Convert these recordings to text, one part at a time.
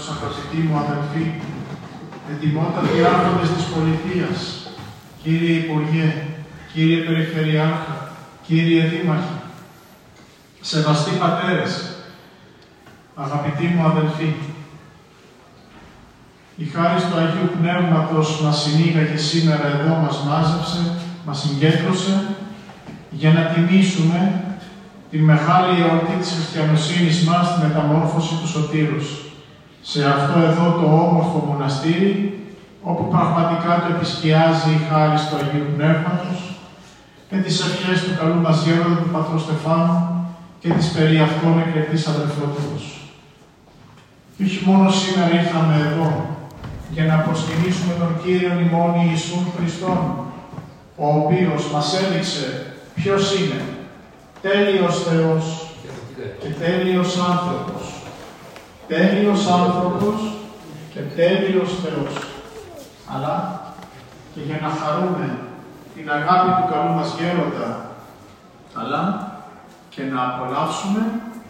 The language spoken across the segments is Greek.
τους, αγαπητοί μου αδελφοί, ετοιμότατοι άρχοντες της πολιτείας, κύριε Υπουργέ, κύριε Περιφερειάρχα, κύριε Δήμαρχε, σεβαστοί πατέρες, αγαπητοί μου αδελφοί, η χάρη του Αγίου Πνεύματος μας συνήγαγε σήμερα εδώ, μας μάζεψε, μας συγκέντρωσε για να τιμήσουμε τη μεγάλη εορτή της χριστιανοσύνης μας, τη μεταμόρφωση του Σωτήρους. Σε αυτό εδώ το όμορφο μοναστήρι, όπου πραγματικά το επισκιάζει η χάρη του Αγίου Πνεύματος, με τις ευχές του καλού μας γέροντα του πατρός Στεφάνου και της περί αυτών εκλεκτής αδελφότητος. Και όχι μόνο σήμερα ήρθαμε εδώ για να προσκυνήσουμε τον Κύριον ημών Ιησούν Χριστόν, ο οποίος μας έδειξε ποιος είναι, τέλειος Θεός και τέλειος άνθρωπος. Τέλειος άνθρωπος και τέλειος Θεός. Αλλά και για να χαρούμε την αγάπη του καλού μας γέροντα, αλλά και να απολαύσουμε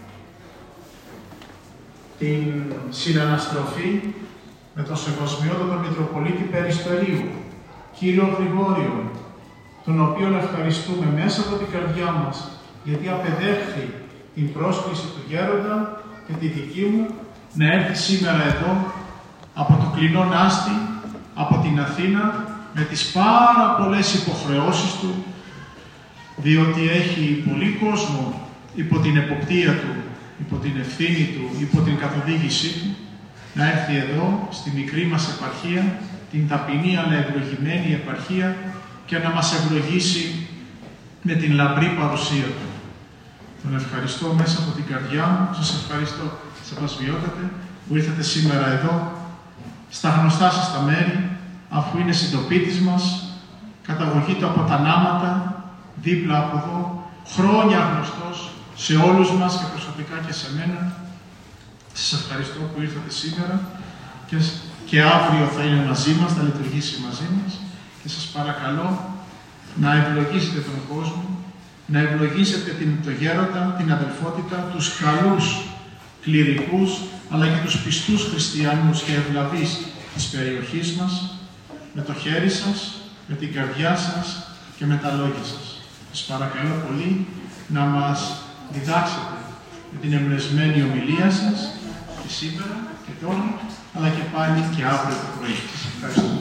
την συναναστροφή με τον Σεβασμιότατο Μητροπολίτη Περιστορίου, κύριο Γρηγόριο, τον οποίον ευχαριστούμε μέσα από την καρδιά μας, γιατί απεδέχθη την πρόσκληση του γέροντα και τη δική μου να έρθει σήμερα εδώ από το κλεινό Άστη, από την Αθήνα, με τις πάρα πολλές υποχρεώσεις του, διότι έχει πολύ κόσμο υπό την εποπτεία του, υπό την ευθύνη του, υπό την καθοδήγησή του, να έρθει εδώ, στη μικρή μας επαρχία, την ταπεινή αλλά ευλογημένη επαρχία, και να μας ευλογήσει με την λαμπρή παρουσία του. Τον ευχαριστώ μέσα από την καρδιά μου. Σας ευχαριστώ, Σεβασμιότατε, που ήρθατε σήμερα εδώ, στα γνωστά σας τα μέρη, αφού είναι συντοπίτης μας, καταγωγή του από τα Νάματα, δίπλα από εδώ, χρόνια γνωστός σε όλους μας και προσωπικά και σε μένα. Σας ευχαριστώ που ήρθατε σήμερα και αύριο θα είναι μαζί μας, θα λειτουργήσει μαζί μας, και σας παρακαλώ να ευλογήσετε τον κόσμο, να ευλογήσετε το γέροντα, την αδελφότητα, τους καλούς κληρικούς, αλλά και τους πιστούς χριστιανούς και ευλαβείς της περιοχής μας, με το χέρι σας, με την καρδιά σας και με τα λόγια σας. Σας παρακαλώ πολύ να μας διδάξετε με την εμπνευσμένη ομιλία σας και σήμερα και τώρα, αλλά και πάλι και αύριο το πρωί. Σας ευχαριστώ.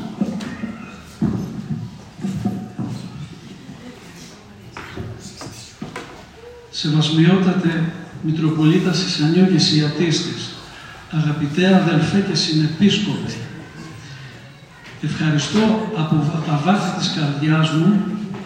Σεβασμιότατε Μητροπολίτας Ισανιού και Σιατίστης, αγαπητέ αδελφέ και συνεπίσκοπε, ευχαριστώ από τα βάθη της καρδιάς μου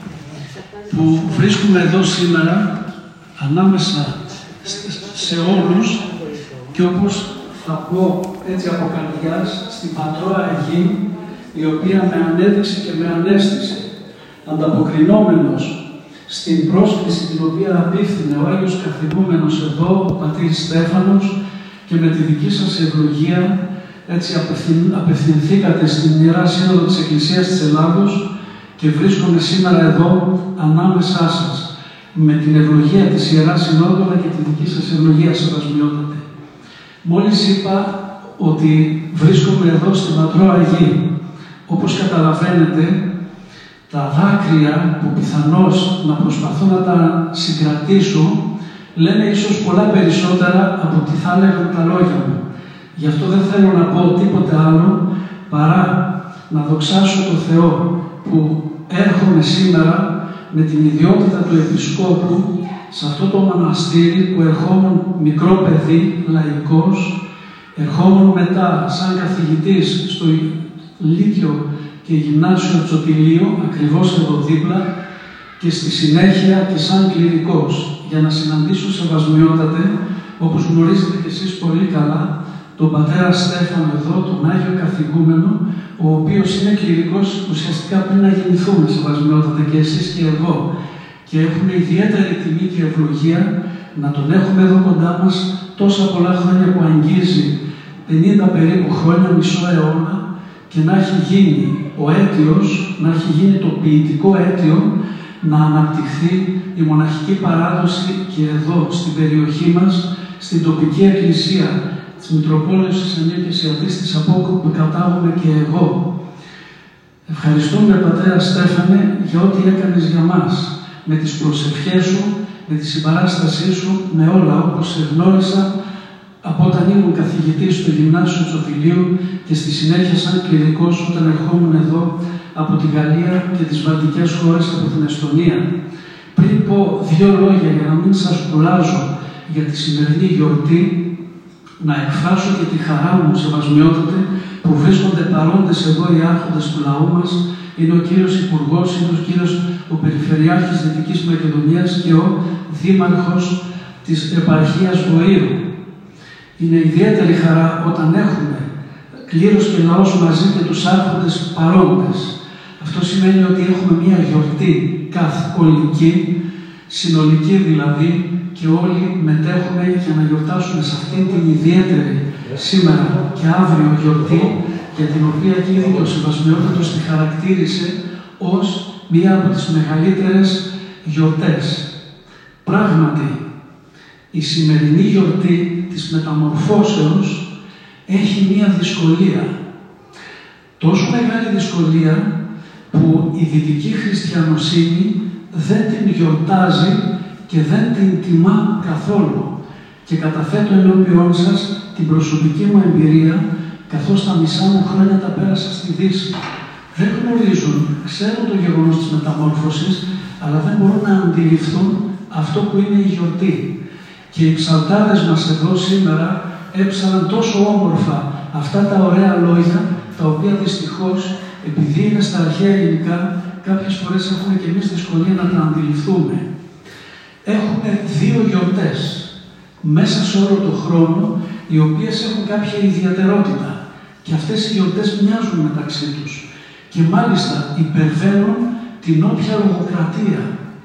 που βρίσκουμε εδώ σήμερα ανάμεσα σε όλους και όπως θα πω έτσι από καρδιάς στην Πατρόα Αιγή, η οποία με ανέδειξε και με ανέστησε, ανταποκρινόμενος στην πρόσκληση την οποία απίφθινε ο Άγιος Καθηγούμενος εδώ, ο πατήρ Στέφανος, και με τη δική σας ευλογία έτσι απευθυνθήκατε στην Ιερά Σύνοδο της Εκκλησίας της Ελλάδος και βρίσκομαι σήμερα εδώ ανάμεσά σας με την ευλογία της Ιεράς Συνόδου αλλά και τη δική σας ευλογία, Σεβασμιότατε. Μόλις είπα ότι βρίσκομαι εδώ στην Πατρόα Αιγή. Όπως καταλαβαίνετε, τα δάκρυα που πιθανώς να προσπαθώ να τα συγκρατήσω λένε ίσως πολλά περισσότερα από τι θα έλεγαν τα λόγια μου. Γι' αυτό δεν θέλω να πω τίποτε άλλο παρά να δοξάσω το Θεό που έρχομαι σήμερα με την ιδιότητα του Επισκόπου σε αυτό το μοναστήρι που ερχόμουν μικρό παιδί, λαϊκός, ερχόμουν μετά σαν καθηγητής στο Λύκειο και Γυμνάσιο Τσοτηλείο, ακριβώς εδώ δίπλα, και στη συνέχεια και σαν κληρικός, για να συναντήσω, Σεβασμιότατε, όπως γνωρίζετε κι εσείς πολύ καλά, τον πατέρα Στέφανο εδώ, τον Άγιο Καθηγούμενο, ο οποίος είναι κληρικός ουσιαστικά πριν να γεννηθούμε, Σεβασμιότατε, και εσείς και εγώ. Και έχουμε ιδιαίτερη τιμή και ευλογία να τον έχουμε εδώ κοντά μας τόσα πολλά χρόνια που αγγίζει, 50 περίπου χρόνια, μισό αιώνα, και να έχει γίνει ο αίτιος, να έχει γίνει το ποιητικό αίτιο, να αναπτυχθεί η μοναχική παράδοση και εδώ, στην περιοχή μας, στην τοπική εκκλησία της Μητροπόλεως της Ανίκης Ιατής της Απόκου που κατάγομαι και εγώ. Ευχαριστούμε, Πατέρα Στέφανε, για ό,τι έκανες για μας, με τις προσευχές σου, με τη συμπαράστασή σου, με όλα όπως σε γνώρισα από όταν ήμουν καθηγητής στο Γυμνάσιο Τσοφιλίου και στη συνέχεια σαν κληρικός όταν ερχόμουν εδώ από τη Γαλλία και τις βαλτικές χώρες από την Εστονία. Πριν πω δύο λόγια για να μην σας κουράζω για τη σημερινή γιορτή, να εκφράσω και τη χαρά μου, σεβασμιότατε, που βρίσκονται παρόντες εδώ οι άρχοντες του λαού μας, είναι ο κύριος Υπουργός, είναι ο κύριος ο Περιφερειάρχης Δυτικής Μακεδονίας και ο Δήμαρχος της Επαρχίας Βοήρου. Είναι ιδιαίτερη χαρά όταν έχουμε κλήρος και λαός μαζί και τους άρχοντες παρόντες. Αυτό σημαίνει ότι έχουμε μία γιορτή καθολική, συνολική δηλαδή, και όλοι μετέχουμε για να γιορτάσουμε σε αυτήν την ιδιαίτερη σήμερα και αύριο γιορτή, για την οποία και ήδη ο Σεβασμιότατος τη χαρακτήρισε ως μία από τις μεγαλύτερες γιορτές. Πράγματι, η σημερινή γιορτή της μεταμορφώσεως έχει μία δυσκολία. Τόσο μεγάλη δυσκολία που η δυτική χριστιανοσύνη δεν την γιορτάζει και δεν την τιμά καθόλου. Και καταθέτω ενώπιόν σας την προσωπική μου εμπειρία, καθώς τα μισά μου χρόνια τα πέρασα στη Δύση. Δεν γνωρίζουν, ξέρουν το γεγονός της μεταμόρφωσης, αλλά δεν μπορούν να αντιληφθούν αυτό που είναι η γιορτή. Και οι ψαλτάδες μας εδώ σήμερα έψαλαν τόσο όμορφα αυτά τα ωραία λόγια, τα οποία δυστυχώς, επειδή είναι στα αρχαία ελληνικά, κάποιες φορές έχουμε και εμείς δυσκολία να τα αντιληφθούμε. Έχουμε δύο γιορτές μέσα σε όλο τον χρόνο, οι οποίες έχουν κάποια ιδιαιτερότητα. Και αυτές οι γιορτές μοιάζουν μεταξύ τους. Και μάλιστα υπερβαίνουν την όποια λογοκρατία.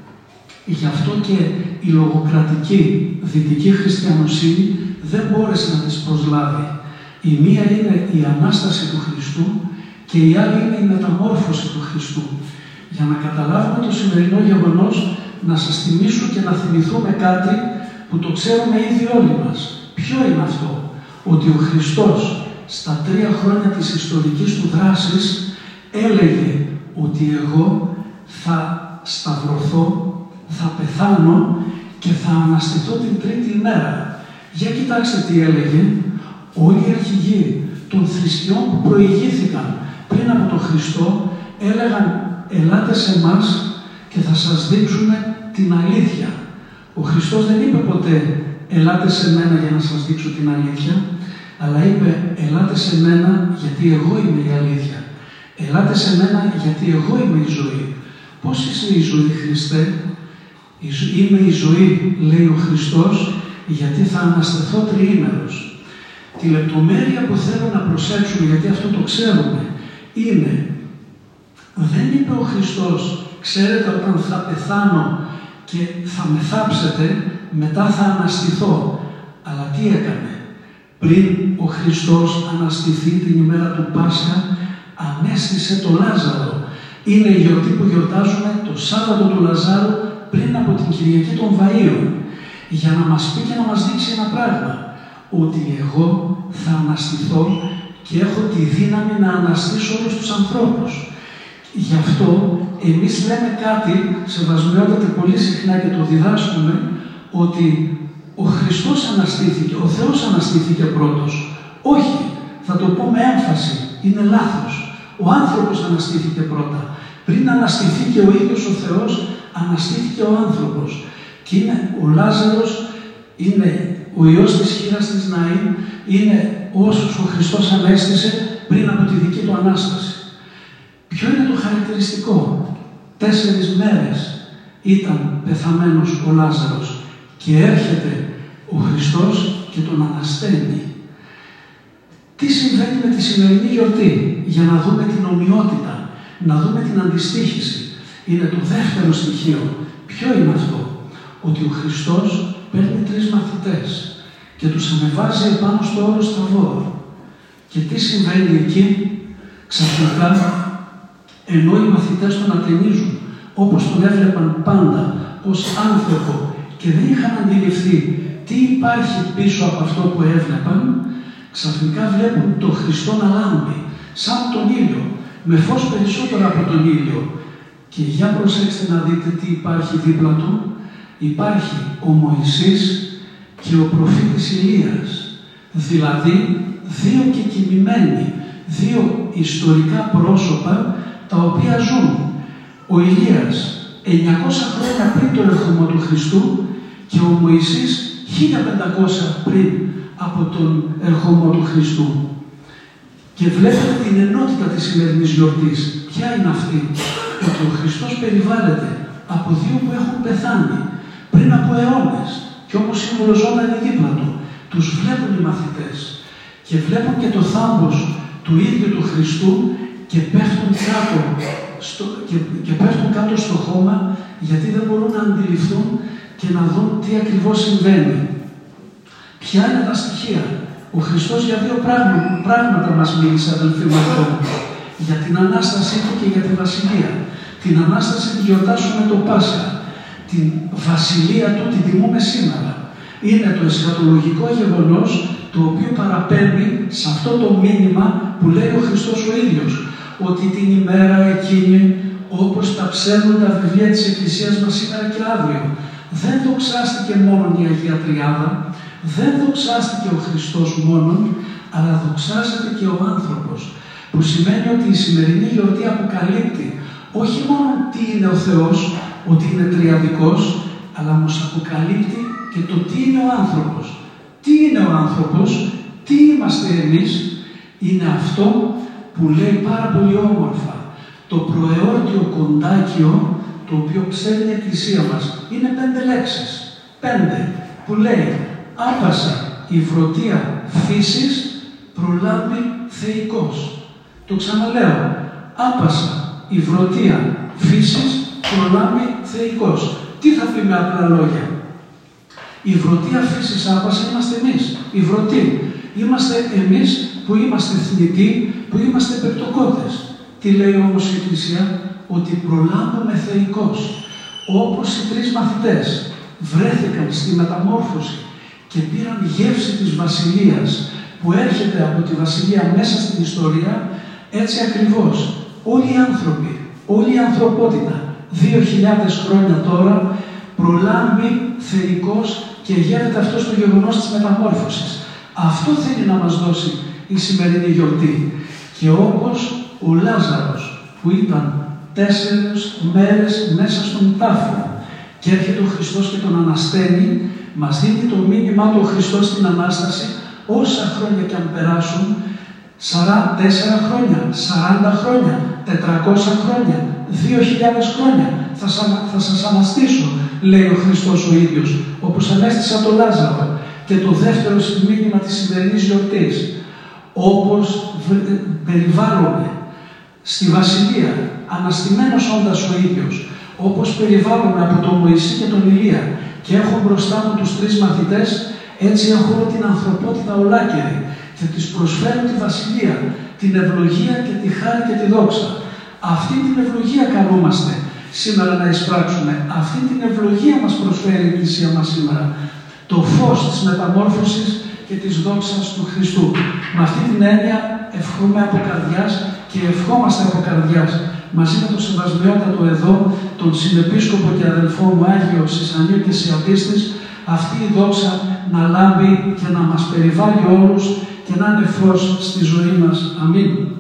Γι' αυτό και η λογοκρατική δυτική χριστιανοσύνη δεν μπόρεσε να τις προσλάβει. Η μία είναι η Ανάσταση του Χριστού και η άλλη είναι η μεταμόρφωση του Χριστού. Για να καταλάβουμε το σημερινό γεγονός, να σας θυμίσω και να θυμηθούμε κάτι που το ξέρουμε ήδη όλοι μας. Ποιο είναι αυτό? Ότι ο Χριστός στα 3 χρόνια της ιστορικής του δράσης έλεγε ότι εγώ θα σταυρωθώ, θα πεθάνω και θα αναστηθώ την 3η ημέρα. Για κοιτάξτε τι έλεγε. Όλοι οι αρχηγοί των θρησκειών που προηγήθηκαν πριν από τον Χριστό έλεγαν «Ελάτε σε εμάς και θα σας δείξουμε την αλήθεια». Ο Χριστός δεν είπε ποτέ «Ελάτε σε μένα για να σας δείξω την αλήθεια», αλλά είπε «Ελάτε σε μένα γιατί εγώ είμαι η αλήθεια. Ελάτε σε μένα γιατί εγώ είμαι η ζωή». Πώς είσαι η ζωή, Χριστέ? Είμαι η ζωή, λέει ο Χριστός, γιατί θα αναστηθώ τριήμερος. Τη λεπτομέρεια που θέλω να προσέξουμε, γιατί αυτό το ξέρουμε, είναι δεν είπε ο Χριστός «Ξέρετε, όταν θα πεθάνω και θα με θάψετε, μετά θα αναστηθώ». Αλλά τι έκανε? Πριν ο Χριστός αναστηθεί την ημέρα του Πάσχα, ανέστησε το Λάζαρο. Είναι η γιορτή που γιορτάζουμε το Σάββατο του Λαζάρου πριν από την Κυριακή των Βαΐων. Για να μας πει και να μας δείξει ένα πράγμα. Ότι εγώ θα αναστηθώ και έχω τη δύναμη να αναστήσω όλους τους ανθρώπους. Γι' αυτό εμείς λέμε κάτι, σεβασμιότατε, πολύ συχνά και το διδάσκουμε, ότι ο Χριστός αναστήθηκε, ο Θεός αναστήθηκε πρώτος. Όχι, θα το πω με έμφαση, είναι λάθος. Ο άνθρωπος αναστήθηκε πρώτα. Πριν αναστηθεί και ο ίδιος ο Θεός, αναστήθηκε ο άνθρωπος. Και είναι ο Λάζαρος, είναι ο ιός της χήρας της Ναΐν, είναι όσους ο Χριστός ανέστησε πριν από τη δική του Ανάσταση. Ποιο είναι το χαρακτηριστικό? 4 μέρες ήταν πεθαμένος ο Λάζαρος και έρχεται ο Χριστός και τον ανασταίνει. Τι συμβαίνει με τη σημερινή γιορτή? Για να δούμε την ομοιότητα, να δούμε την αντιστοίχηση. Είναι το δεύτερο στοιχείο. Ποιο είναι αυτό? Ότι ο Χριστός παίρνει 3 μαθητές και τους ανεβάζει επάνω στο όρος Ταβόρ. Και τι συμβαίνει εκεί? Ξαφνικά, ενώ οι μαθητές τον ατενίζουν, όπως τον έβλεπαν πάντα, ως άνθρωπο και δεν είχαν αντιληφθεί τι υπάρχει πίσω από αυτό που έβλεπαν, ξαφνικά βλέπουν τον Χριστό να λάμπει, σαν τον ήλιο, με φως περισσότερο από τον ήλιο. Και για προσέξτε να δείτε τι υπάρχει δίπλα του. Υπάρχει ο Μωυσής και ο προφήτης Ηλίας. Δηλαδή, δύο κεκοιμημένοι, δύο ιστορικά πρόσωπα τα οποία ζουν. Ο Ηλίας 900 χρόνια πριν τον ερχομό του Χριστού και ο Μωυσής 1500 πριν από τον ερχομό του Χριστού. Και βλέπετε την ενότητα της σημερινής γιορτής. Ποια είναι αυτή? Ότι ο Χριστός περιβάλλεται από δύο που έχουν πεθάνει πριν από αιώνες και όμως συμβολοζόταν δίπλα του. Τους βλέπουν οι μαθητές και βλέπουν και το θάμπος του ίδιου του Χριστού και πέφτουν κάτω στο χώμα, γιατί δεν μπορούν να αντιληφθούν και να δουν τι ακριβώς συμβαίνει. Ποια είναι τα στοιχεία? Ο Χριστός για δύο πράγματα μας μίλησε, αδελφοί μου, για την Ανάστασή του και για τη Βασιλεία. Την Ανάσταση τη γιορτάσουμε το Πάσχα. Την Βασιλεία του την τιμούμε σήμερα. Είναι το εσχατολογικό γεγονός το οποίο παραπέμπει σε αυτό το μήνυμα που λέει ο Χριστός ο ίδιος, ότι την ημέρα εκείνη, όπως τα ψέλνουν τα βιβλία της Εκκλησίας μας σήμερα και αύριο, δεν δοξάστηκε μόνο η Αγία Τριάδα, δεν δοξάστηκε ο Χριστός μόνον, αλλά δοξάζεται και ο άνθρωπος. Που σημαίνει ότι η σημερινή γιορτή αποκαλύπτει όχι μόνο τι είναι ο Θεός, ότι είναι τριαδικός, αλλά μας αποκαλύπτει και το τι είναι ο άνθρωπος. Τι είναι ο άνθρωπος, τι είμαστε εμείς? Είναι αυτό που λέει πάρα πολύ όμορφα το προεόρτιο κοντάκιο, το οποίο ψέλνει η Εκκλησία μας. Είναι 5 λέξεις. 5 που λέει άπασα η βρωτεία φύσης προλάβει θεϊκός. Το ξαναλέω. Άπασα η βρωτεία φύσης προλάβει θεϊκός. Τι θα πει με απλά λόγια? Η βρωτεία φύσης άπασα είμαστε εμείς. Η βρωτή. Είμαστε εμείς που είμαστε θνητοί, που είμαστε πεπτοκότες. Τι λέει όμως η Εκκλησία? Ότι προλάβουμε θεϊκός. Όπως οι 3 μαθητές βρέθηκαν στη μεταμόρφωση και πήραν γεύση της Βασιλείας που έρχεται από τη Βασιλεία μέσα στην ιστορία, έτσι ακριβώς όλοι οι άνθρωποι, όλη η ανθρωπότητα 2.000 χρόνια τώρα προλάβει θεϊκός και γεύεται αυτό στο γεγονός της μεταμόρφωσης. Αυτό θέλει να μας δώσει η σημερινή γιορτή. Και όπως ο Λάζαρος που ήταν 4 μέρες μέσα στον τάφο και έρχεται ο Χριστός και τον ανασταίνει, μας δίνει το μήνυμά του ο Χριστός στην Ανάσταση, όσα χρόνια και αν περάσουν, 44 χρόνια, 40 χρόνια, 400 χρόνια, 2.000 χρόνια, θα σας αναστήσω, λέει ο Χριστός ο ίδιος, όπως ανέστησα τον Λάζαρο. Και το δεύτερο μήνυμα της σημερινής γιορτής, όπως περιβάλλομαι στη Βασιλεία, αναστημένος όντας ο ίδιος, όπως περιβάλλομαι από τον Μωυσή και τον Ηλία και έχω μπροστά μου τους 3 μαθητές, έτσι έχω την ανθρωπότητα ολάκερη και της προσφέρω τη Βασιλεία, την ευλογία και τη χάρη και τη δόξα. Αυτή την ευλογία καλούμαστε σήμερα να εισπράξουμε. Αυτή την ευλογία μας προσφέρει η Εκκλησία μας σήμερα. Το φως της μεταμόρφωσης και της δόξας του Χριστού. Με αυτή την έννοια ευχόμαι από καρδιάς και ευχόμαστε από καρδιάς μαζί με τον σεβασμιότατο εδώ, τον συνεπίσκοπο και αδελφό μου Άγιο Σισανίου και Σιωτίστης, αυτή η δόξα να λάμπει και να μας περιβάλλει όλους και να είναι φως στη ζωή μας. Αμήν.